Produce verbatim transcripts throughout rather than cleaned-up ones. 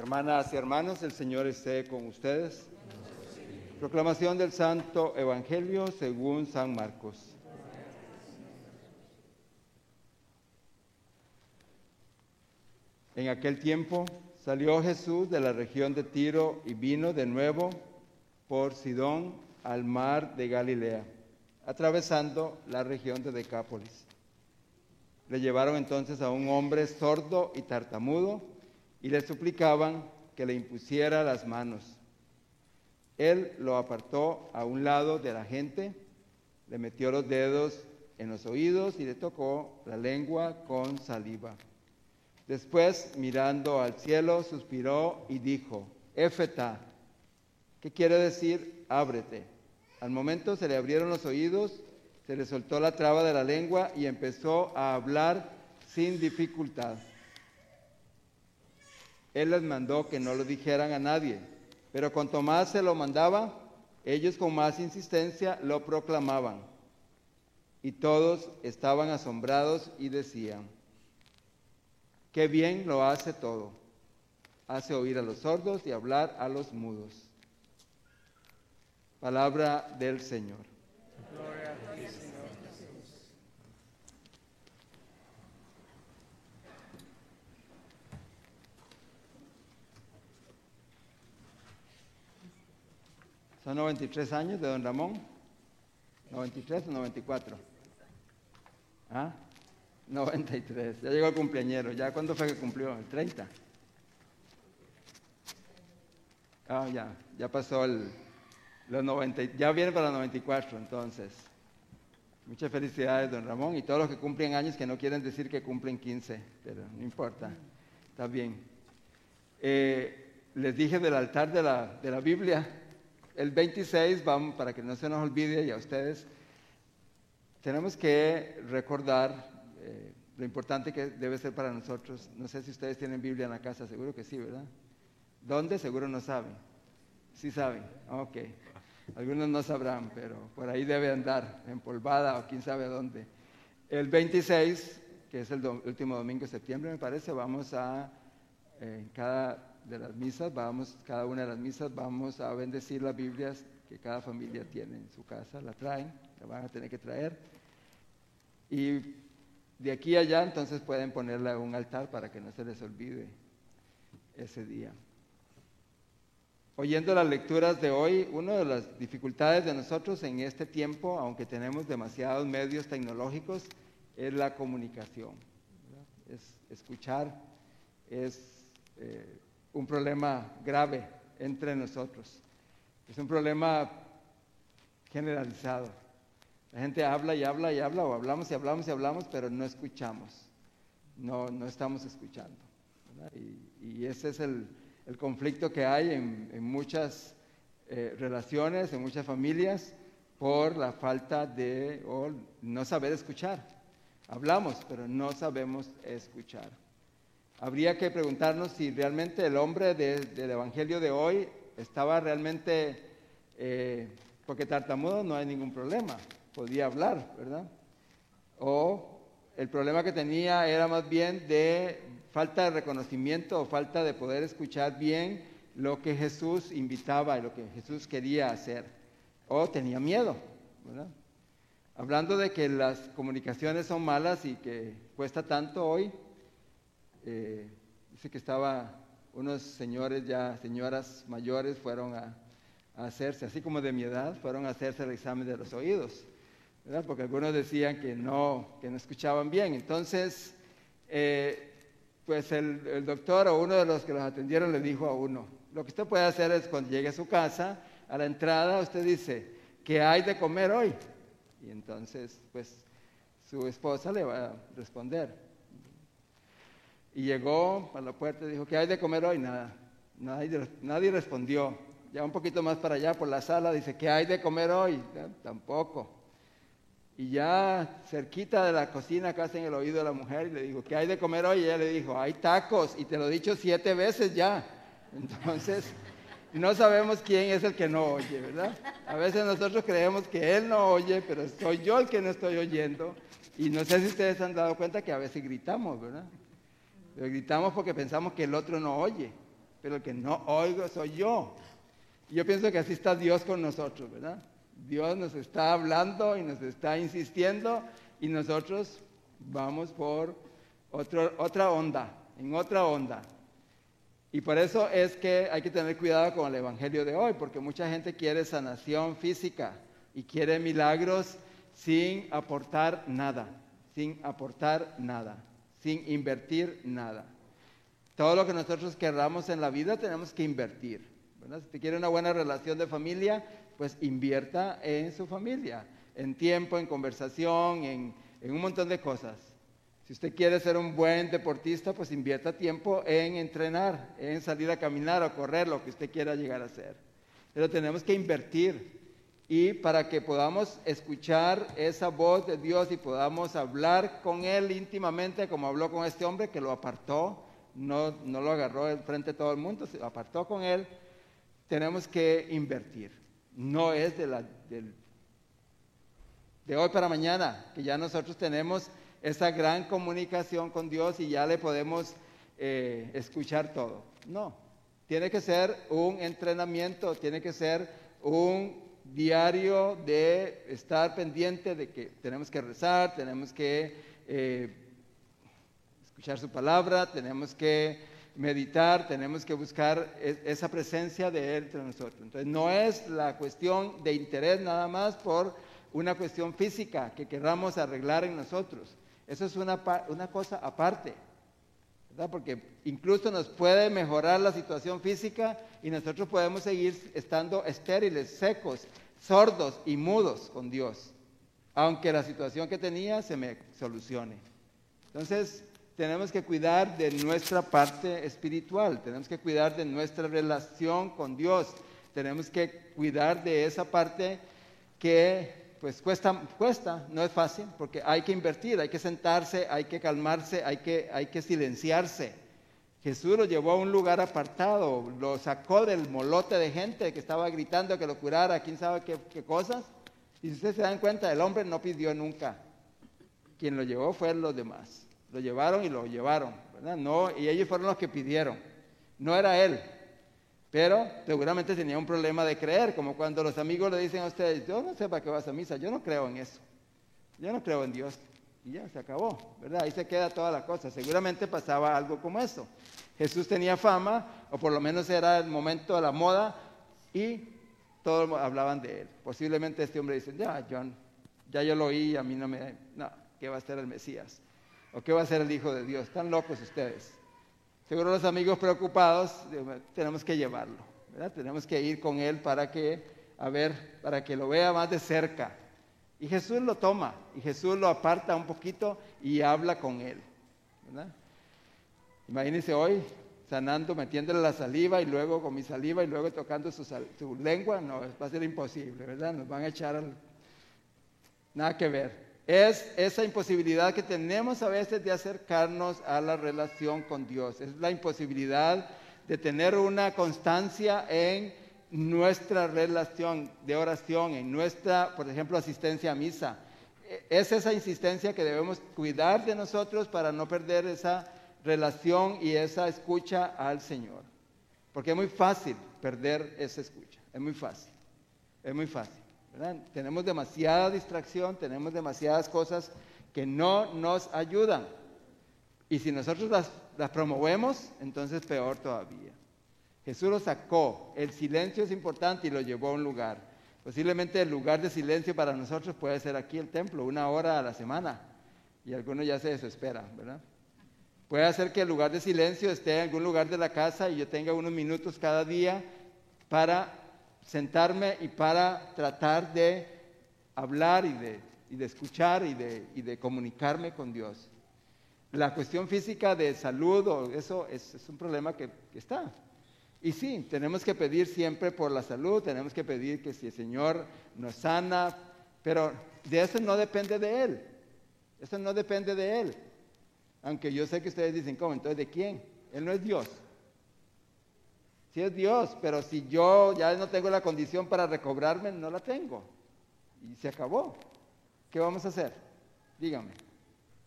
Hermanas y hermanos, el Señor esté con ustedes. Proclamación del Santo Evangelio según San Marcos. En aquel tiempo salió Jesús de la región de Tiro y vino de nuevo por Sidón al mar de Galilea, atravesando la región de Decápolis. Le llevaron entonces a un hombre sordo y tartamudo y le suplicaban que le impusiera las manos. Él lo apartó a un lado de la gente, le metió los dedos en los oídos y le tocó la lengua con saliva. Después, mirando al cielo, suspiró y dijo: Éfeta, ¿qué quiere decir? Ábrete. Al momento se le abrieron los oídos, se le soltó la traba de la lengua y empezó a hablar sin dificultad. Él les mandó que no lo dijeran a nadie, pero cuanto más se lo mandaba, ellos con más insistencia lo proclamaban. Y todos estaban asombrados y decían: qué bien lo hace todo. Hace oír a los sordos y hablar a los mudos. Palabra del Señor. Gloria a ti, Señor Jesús. Son noventa y tres años de don Ramón. ¿noventa y tres o noventa y cuatro? ¿Ah? noventa y tres. Ya llegó el cumpleañero. ¿Ya cuándo fue que cumplió? ¿El treinta? Ah, ya. Ya pasó el... Los noventa, ya viene para los noventa y cuatro, entonces. Muchas felicidades, don Ramón, y todos los que cumplen años que no quieren decir que cumplen quince, pero no importa, está bien. Eh, les dije del altar de la, de la Biblia, el veintiséis, vamos, para que no se nos olvide, y a ustedes, tenemos que recordar eh, lo importante que debe ser para nosotros. No sé si ustedes tienen Biblia en la casa, seguro que sí, ¿verdad? ¿Dónde? Seguro no saben. Sí saben, ok. Algunos no sabrán, pero por ahí debe andar, empolvada o quién sabe dónde. El veintiséis, que es el do- último domingo de septiembre, me parece, vamos a, eh, en cada de las misas, vamos, cada una de las misas, vamos a bendecir las Biblias que cada familia tiene en su casa, la traen, la van a tener que traer. Y de aquí a allá, entonces pueden ponerla en un altar para que no se les olvide ese día. Oyendo las lecturas de hoy, una de las dificultades de nosotros en este tiempo, aunque tenemos demasiados medios tecnológicos, es la comunicación, ¿verdad? Es escuchar, es eh, un problema grave entre nosotros. Es un problema generalizado. La gente habla y habla y habla, o hablamos y hablamos y hablamos, pero no escuchamos, no, no estamos escuchando, ¿verdad? Y, y ese es el... el conflicto que hay en, en muchas eh, relaciones, en muchas familias, por la falta de, o no saber escuchar. Hablamos, pero no sabemos escuchar. Habría que preguntarnos si realmente el hombre de, del Evangelio de hoy estaba realmente, eh, porque tartamudo no hay ningún problema, podía hablar, ¿verdad? O el problema que tenía era más bien de falta de reconocimiento o falta de poder escuchar bien lo que Jesús invitaba y lo que Jesús quería hacer. O tenía miedo, ¿verdad? Hablando de que las comunicaciones son malas y que cuesta tanto hoy, eh, dice que estaba unos señores ya, señoras mayores fueron a, a hacerse, así como de mi edad, fueron a hacerse el examen de los oídos, ¿verdad? Porque algunos decían que no, que no escuchaban bien. Entonces, eh, pues el, el doctor o uno de los que los atendieron le dijo a uno: lo que usted puede hacer es cuando llegue a su casa, a la entrada usted dice: ¿qué hay de comer hoy? Y entonces, pues, su esposa le va a responder. Y llegó a la puerta y dijo: ¿qué hay de comer hoy? Nada, nadie, nadie respondió. Ya un poquito más para allá, por la sala, dice: ¿qué hay de comer hoy? ¿No? Tampoco. Y ya cerquita de la cocina, casi en el oído de la mujer, y le dijo: ¿qué hay de comer hoy? Y ella le dijo: hay tacos, y te lo he dicho siete veces ya. Entonces, no sabemos quién es el que no oye, ¿verdad? A veces nosotros creemos que él no oye, pero soy yo el que no estoy oyendo. Y no sé si ustedes se han dado cuenta que a veces gritamos, ¿verdad? Pero gritamos porque pensamos que el otro no oye. pero el que no oigo soy yo. Y yo pienso que así está Dios con nosotros, ¿verdad? Dios nos está hablando y nos está insistiendo y nosotros vamos por otro, otra onda, en otra onda. Y por eso es que hay que tener cuidado con el evangelio de hoy, porque mucha gente quiere sanación física y quiere milagros sin aportar nada, sin aportar nada, sin invertir nada. Todo lo que nosotros querramos en la vida tenemos que invertir, ¿verdad? Si usted quiere una buena relación de familia, pues invierta en su familia, en tiempo, en conversación, en, en un montón de cosas. Si usted quiere ser un buen deportista, pues invierta tiempo en entrenar, en salir a caminar o correr, lo que usted quiera llegar a hacer. Pero tenemos que invertir. Y para que podamos escuchar esa voz de Dios y podamos hablar con Él íntimamente, como habló con este hombre que lo apartó, no, no lo agarró de frente a todo el mundo, se lo apartó con Él, tenemos que invertir. No es de, la, de, de hoy para mañana, que ya nosotros tenemos esa gran comunicación con Dios y ya le podemos eh, escuchar todo. No, tiene que ser un entrenamiento, tiene que ser un diario de estar pendiente de que tenemos que rezar, tenemos que eh, escuchar su palabra, tenemos que meditar, tenemos que buscar es, esa presencia de Él entre nosotros. Entonces no es la cuestión de interés nada más por una cuestión física que queramos arreglar en nosotros. Eso es una, una cosa aparte, ¿verdad? Porque incluso nos puede mejorar la situación física y nosotros podemos seguir estando estériles, secos, sordos y mudos con Dios, aunque la situación que tenía se me solucione. Entonces, tenemos que cuidar de nuestra parte espiritual, tenemos que cuidar de nuestra relación con Dios, tenemos que cuidar de esa parte que pues cuesta, cuesta, no es fácil, porque hay que invertir, hay que sentarse, hay que calmarse, hay que, hay que silenciarse. Jesús lo llevó a un lugar apartado, lo sacó del molote de gente que estaba gritando que lo curara, quién sabe qué, qué cosas. Y si ustedes se dan cuenta, el hombre no pidió nunca. Quien lo llevó fueron los demás. Lo llevaron y lo llevaron, ¿verdad? No, y ellos fueron los que pidieron. No era él. Pero seguramente tenía un problema de creer, como cuando los amigos le dicen a ustedes, yo no sé para qué vas a misa, yo no creo en eso. Yo no creo en Dios. Y ya, se acabó, ¿verdad? Ahí se queda toda la cosa. Seguramente pasaba algo como eso. Jesús tenía fama, o por lo menos era el momento de la moda, y todos hablaban de él. Posiblemente este hombre dice, ya, John, ya yo lo oí, a mí no me... No, ¿qué va a ser el Mesías? ¿O qué va a ser el Hijo de Dios? Están locos ustedes. Seguro los amigos preocupados, tenemos que llevarlo, ¿verdad? Tenemos que ir con él para que, a ver, para que lo vea más de cerca. Y Jesús lo toma, y Jesús lo aparta un poquito y habla con él, ¿verdad? Imagínense hoy sanando, metiéndole la saliva y luego con mi saliva y luego tocando su, sal, su lengua, no, va a ser imposible, ¿verdad? Nos van a echar al... Nada que ver. Es esa imposibilidad que tenemos a veces de acercarnos a la relación con Dios. Es la imposibilidad de tener una constancia en nuestra relación de oración, en nuestra, por ejemplo, asistencia a misa. Es esa insistencia que debemos cuidar de nosotros para no perder esa relación y esa escucha al Señor. Porque es muy fácil perder esa escucha. Es muy fácil. Es muy fácil. ¿Verdad? Tenemos demasiada distracción, tenemos demasiadas cosas que no nos ayudan. Y si nosotros las, las promovemos, entonces peor todavía. Jesús lo sacó, el silencio es importante y lo llevó a un lugar. Posiblemente el lugar de silencio para nosotros puede ser aquí el templo, una hora a la semana. Y algunos ya se desesperan, ¿verdad? Puede ser que el lugar de silencio esté en algún lugar de la casa y yo tenga unos minutos cada día para sentarme y para tratar de hablar y de, y de escuchar y de, y de comunicarme con Dios. La cuestión física de salud, o eso es, es un problema que, que está. Y sí, tenemos que pedir siempre por la salud, tenemos que pedir que si el Señor nos sana, pero de eso no depende de Él. Eso no depende de Él. Aunque yo sé que ustedes dicen, ¿cómo? Entonces, ¿de quién? Él no es Dios. Sí es Dios, pero si yo ya no tengo la condición para recobrarme, no la tengo. Y se acabó. ¿Qué vamos a hacer? Díganme.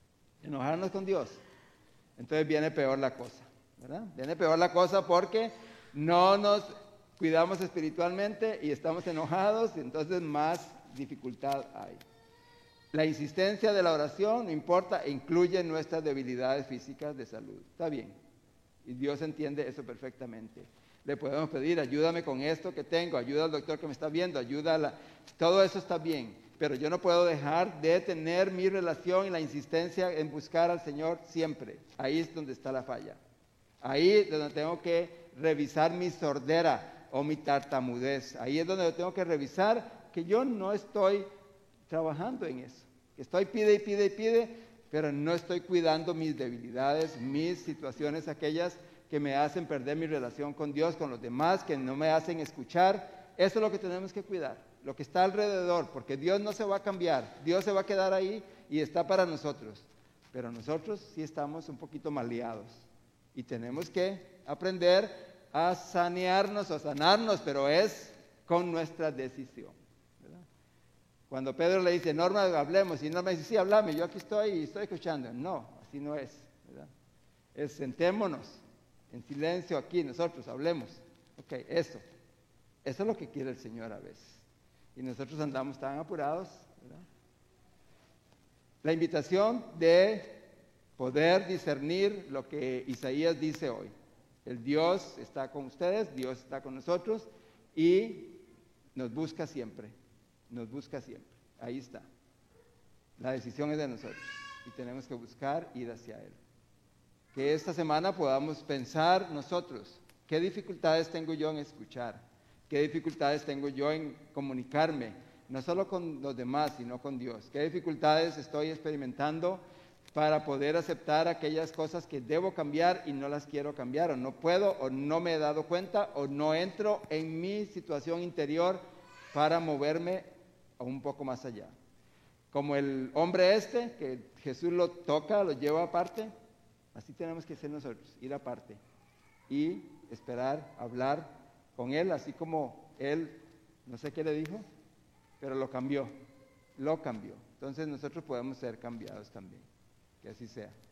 ¿Enojarnos con Dios? Entonces viene peor la cosa, ¿verdad? Viene peor la cosa porque no nos cuidamos espiritualmente y estamos enojados, y entonces más dificultad hay. La insistencia de la oración, no importa, incluye nuestras debilidades físicas de salud. Está bien. Y Dios entiende eso perfectamente. Le podemos pedir, ayúdame con esto que tengo, ayuda al doctor que me está viendo, ayuda a la... Todo eso está bien, pero yo no puedo dejar de tener mi relación y la insistencia en buscar al Señor siempre. Ahí es donde está la falla. Ahí es donde tengo que revisar mi sordera o mi tartamudez. Ahí es donde tengo que revisar que yo no estoy trabajando en eso. Que estoy pide y pide y pide, pero no estoy cuidando mis debilidades, mis situaciones, aquellas que me hacen perder mi relación con Dios, con los demás, que no me hacen escuchar. Eso es lo que tenemos que cuidar, lo que está alrededor, porque Dios no se va a cambiar, Dios se va a quedar ahí y está para nosotros. Pero nosotros sí estamos un poquito maleados y tenemos que aprender a sanearnos o sanarnos, pero es con nuestra decisión, ¿verdad? Cuando Pedro le dice, Norma, hablemos, y Norma dice, sí, háblame, yo aquí estoy y estoy escuchando. No, así no es, ¿verdad? Es sentémonos en silencio aquí, nosotros hablemos. Ok, eso, eso es lo que quiere el Señor a veces. Y nosotros andamos tan apurados, ¿verdad? La invitación de poder discernir lo que Isaías dice hoy. El Dios está con ustedes, Dios está con nosotros y nos busca siempre, nos busca siempre. Ahí está. La decisión es de nosotros y tenemos que buscar ir hacia Él. Que esta semana podamos pensar nosotros, ¿qué dificultades tengo yo en escuchar? ¿Qué dificultades tengo yo en comunicarme? No solo con los demás, sino con Dios. ¿Qué dificultades estoy experimentando para poder aceptar aquellas cosas que debo cambiar y no las quiero cambiar, o no puedo, o no me he dado cuenta, o no entro en mi situación interior para moverme un poco más allá? Como el hombre este, que Jesús lo toca, lo lleva aparte, así tenemos que ser nosotros, ir aparte y esperar, hablar con Él, así como Él, no sé qué le dijo, pero lo cambió, lo cambió. Entonces nosotros podemos ser cambiados también. Que así sea.